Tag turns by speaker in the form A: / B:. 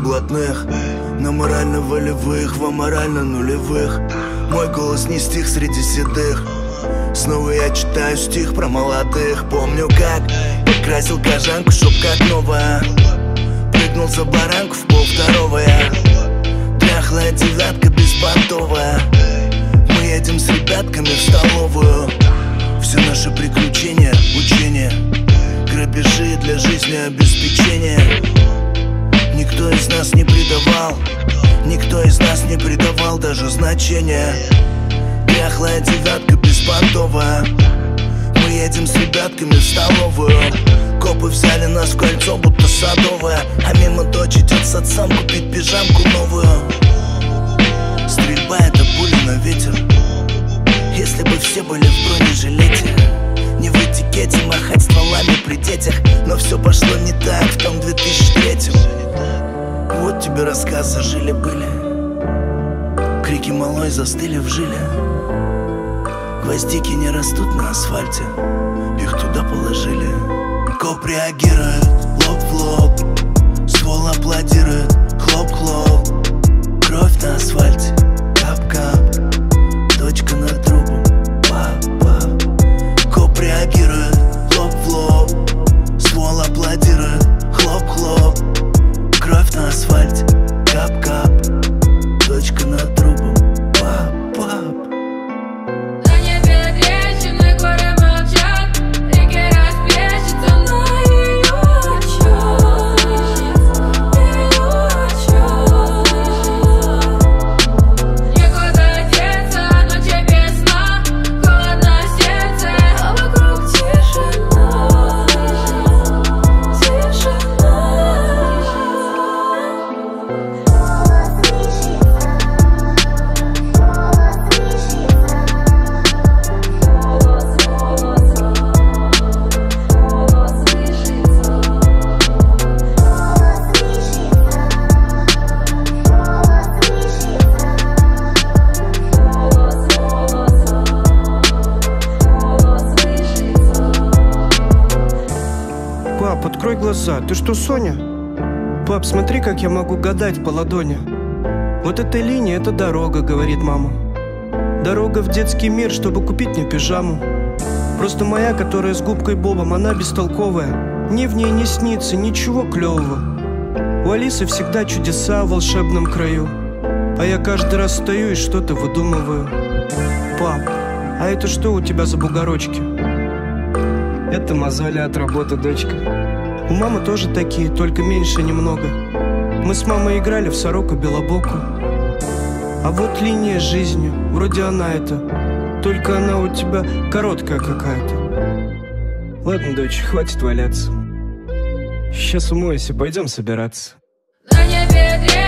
A: блатных, на морально-волевых, в аморально-нулевых. Мой голос не стих среди седых. Снова я читаю стих про молодых. Помню, как подкрасил кожанку, чтоб как новая. Прыгнул за баранку в 1:30 я. Дряхлая девятка беспонтовая. Мы едем с ребятками в столовую. Все наши приключения, учения, грабежи для жизни обеспечения. Никто из нас не предавал, никто из нас не придавал даже значения. Дряхлая девятка беспонтовая. Мы едем с ребятками в столовую. Копы взяли нас в кольцо, будто садовое. А мимо дочь идет с отцом купить пижамку новую. Стрельба — это пули на ветер. Если бы все были в бронежилете, не в этикете махать стволами при детях. Но все пошло не так в том 2003-м. Вот тебе рассказы жили-были. Крики малой застыли в жиле. Гвоздики не растут на асфальте, их туда положили. Коп реагирует, лоб в лоб. Ствол аплодирует, хлоп-хлоп. Кровь на асфальте, кап-кап. Точка над трупом, пап-пап. Коп реагирует, лоб в лоб. Ствол аплодирует, хлоп-хлоп. Кровь на асфальте, кап-кап. Точка над трупом, пап-пап.
B: Пап, открой глаза. Ты что, Соня? Пап, смотри, как я могу гадать по ладони. Вот эта линия — это дорога, говорит мама. Дорога в детский мир, чтобы купить мне пижаму. Просто моя, которая с губкой Бобом, она бестолковая. Мне в ней не снится ничего клевого. У Алисы всегда чудеса в волшебном краю. А я каждый раз стою и что-то выдумываю. Пап, а это что у тебя за бугорочки? Это мозоли от работы, дочка. У мамы тоже такие, только меньше немного. Мы с мамой играли в сороку-белобоку. А вот линия жизни, вроде она это. Только она у тебя короткая какая-то. Ладно, дочь, хватит валяться. Сейчас умоюсь и пойдем собираться.
C: На небе